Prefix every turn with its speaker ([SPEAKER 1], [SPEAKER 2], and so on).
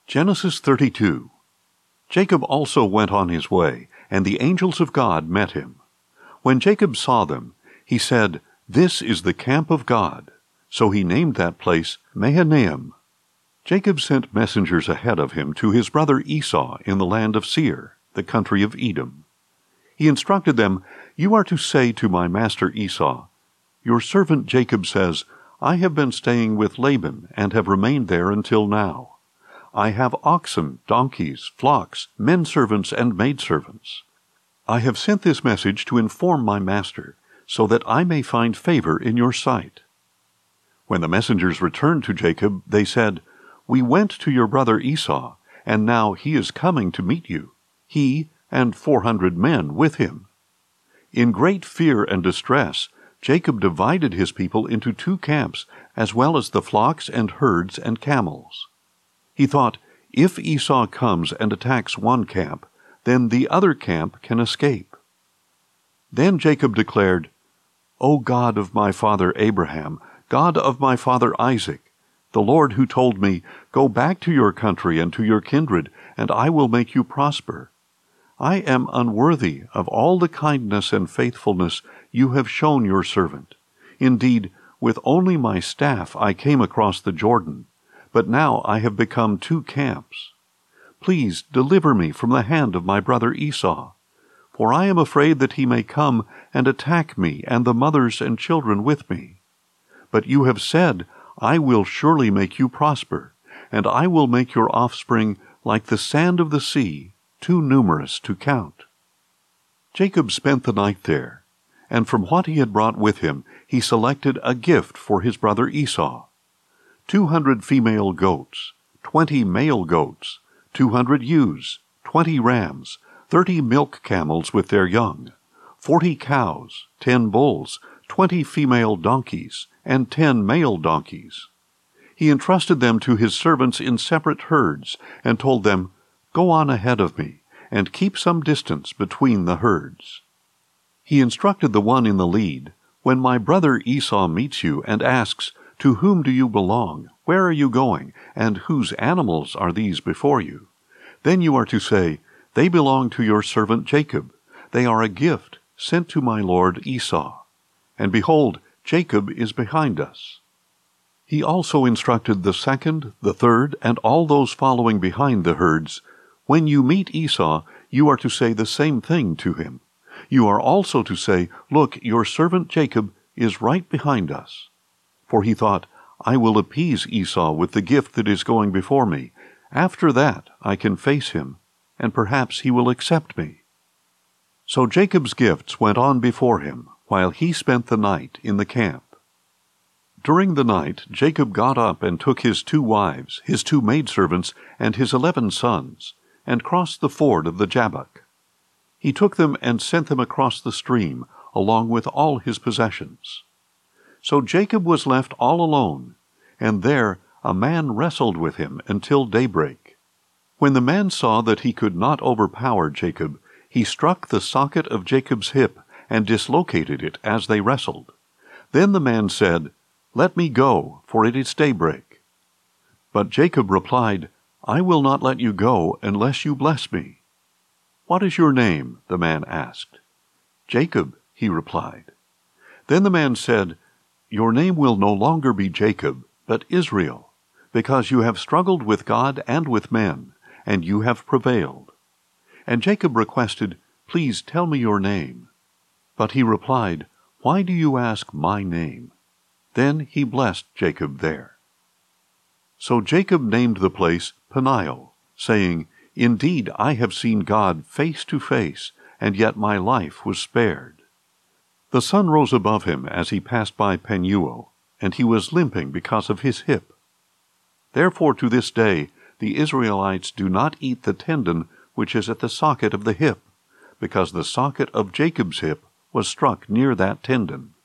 [SPEAKER 1] Genesis 32. Jacob also went on his way, and the angels of God met him. When Jacob saw them, he said, "This is the camp of God." So he named that place Mahanaim. Jacob sent messengers ahead of him to his brother Esau in the land of Seir, the country of Edom. He instructed them, "You are to say to my master Esau, 'Your servant Jacob says, I have been staying with Laban and have remained there until now. I have oxen, donkeys, flocks, men-servants and maidservants. I have sent this message to inform my master, so that I may find favor in your sight.'" When the messengers returned to Jacob, they said, "We went to your brother Esau, and now he is coming to meet you, he and 400 men with him." In great fear and distress, Jacob divided his people into 2 camps, as well as the flocks and herds and camels. He thought, if Esau comes and attacks one camp, then the other camp can escape. Then Jacob declared, "O God of my father Abraham, God of my father Isaac, the Lord who told me, 'Go back to your country and to your kindred, and I will make you prosper,' I am unworthy of all the kindness and faithfulness you have shown your servant. Indeed, with only my staff I came across the Jordan, but now I have become 2 camps. Please deliver me from the hand of my brother Esau, for I am afraid that he may come and attack me and the mothers and children with me. But you have said, 'I will surely make you prosper, and I will make your offspring like the sand of the sea, too numerous to count.'" Jacob spent the night there, and from what he had brought with him he selected a gift for his brother Esau: 200 female goats, 20 male goats, 200 ewes, 20 rams, 30 milk camels with their young, 40 cows, 10 bulls, 20 female donkeys, and 10 male donkeys. He entrusted them to his servants in separate herds, and told them, "Go on ahead of me, and keep some distance between the herds." He instructed the one in the lead, "When my brother Esau meets you and asks, 'To whom do you belong? Where are you going? And whose animals are these before you?' Then you are to say, 'They belong to your servant Jacob. They are a gift sent to my lord Esau. And behold, Jacob is behind us.'" He also instructed the second, the third, and all those following behind the herds, "When you meet Esau, you are to say the same thing to him. You are also to say, 'Look, your servant Jacob is right behind us.'" For he thought, "I will appease Esau with the gift that is going before me. After that I can face him, and perhaps he will accept me." So Jacob's gifts went on before him, while he spent the night in the camp. During the night Jacob got up and took his 2 wives, his 2 maidservants, and his 11 sons, and crossed the ford of the Jabbok. He took them and sent them across the stream, along with all his possessions. So Jacob was left all alone, and there a man wrestled with him until daybreak. When the man saw that he could not overpower Jacob, he struck the socket of Jacob's hip and dislocated it as they wrestled. Then the man said, "Let me go, for it is daybreak." But Jacob replied, "I will not let you go unless you bless me." "What is your name?" the man asked. "Jacob," he replied. Then the man said, "Your name will no longer be Jacob, but Israel, because you have struggled with God and with men, and you have prevailed." And Jacob requested, "Please tell me your name." But he replied, "Why do you ask my name?" Then he blessed Jacob there. So Jacob named the place Peniel, saying, "Indeed I have seen God face to face, and yet my life was spared." The sun rose above him as he passed by Penuel, and he was limping because of his hip. Therefore to this day the Israelites do not eat the tendon which is at the socket of the hip, because the socket of Jacob's hip was struck near that tendon.